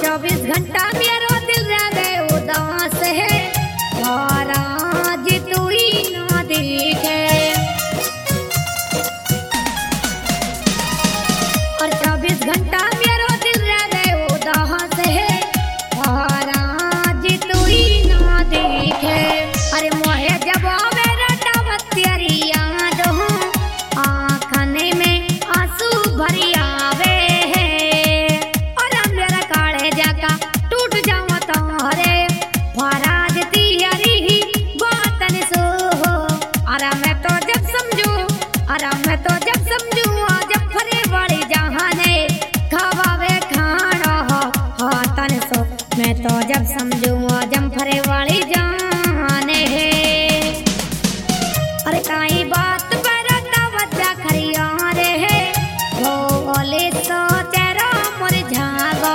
24 घंटा मेरो दिल रहे उदास है और आज तू ही ना दिखे। और 24 घंटा मेरो दिल रहे उदास है और आज तू ही ना दिखे। अरे मोहे जब मेरा टावत तेरी याद हो आँखने में आंसू भरी आवे मैं तो जब समझू जब फरे वाली जहाने खवावे खाना हो तन सो। मैं तो जब समझू जब फरे वाली जाने अरे काई बात पर तवज्जा खरिया रे वो बोले तो तेरा मुरझागो।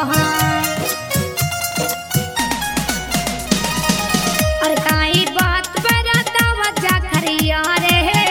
अरे काई बात पर तवज्जा खरिया रे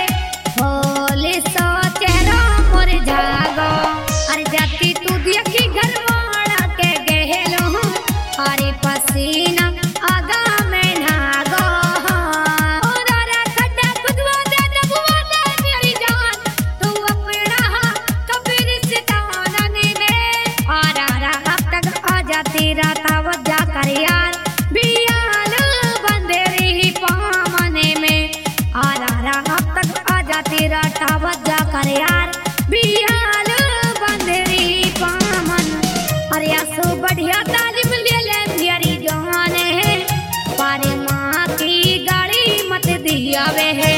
जागो। अरे जाती तू देखी घर वाला के गहलो अरे पसीना आगा में नागो। और अरे खड्डा खुदवा दे दबवा दे मेरी जान तू अपना कबीर से ताने में। और अब तक आ जाती राता वजा कर यार बियाल बंदेरी पामने में। और अब तक आ जाती राता वजा कर यार बियाल बंदेरी पामन। अरे आसो बढ़िया तालीम ले ले मेरी जान है पारे माँ की गाड़ी मत दिया वे है।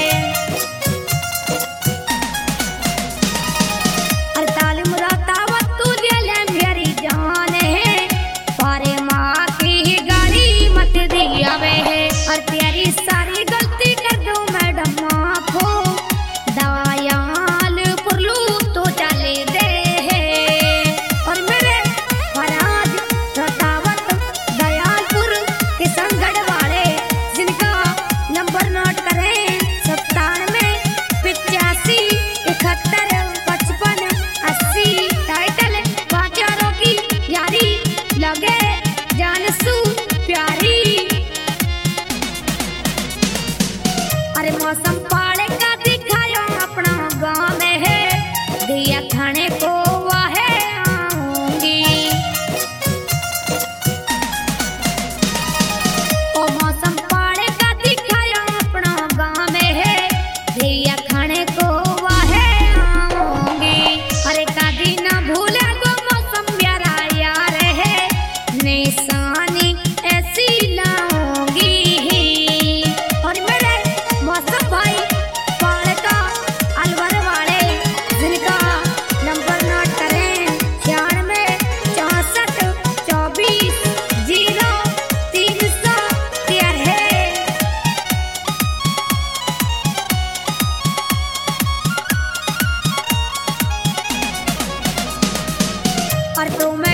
अरे तालीम राता तू ले ले मेरी जान है पारे माँ की गाड़ी मत दिया वे है। और तेरी सारी गलती कर दो मैडम माफ हो दयाल पुरलू तो चले दे। और मेरे फराज रतावत दयालपुर किशनगढ़ वाले जिनका नंबर नोट करें 97 85 71 55 80। टाइटल बाचारों की यारी लगे जानसू प्यारी। अरे मौसम पाड़े का दिखायो अपना गाँव में है दिया खाने को वाहे आऊंगी। ओ मौसम पाड़े का दिखायो अपना गाँव में है दिया खाने को वाहे आऊंगी। अरे कादी ना भूले गो मौसम प्यारा यार है निशानी ऐसी लाऊंगी। और मेरे मौसम भाई पाड़े का अलवर वाले जिनका नंबर नोट करें 96 64 24 0313 है। और तुम्हें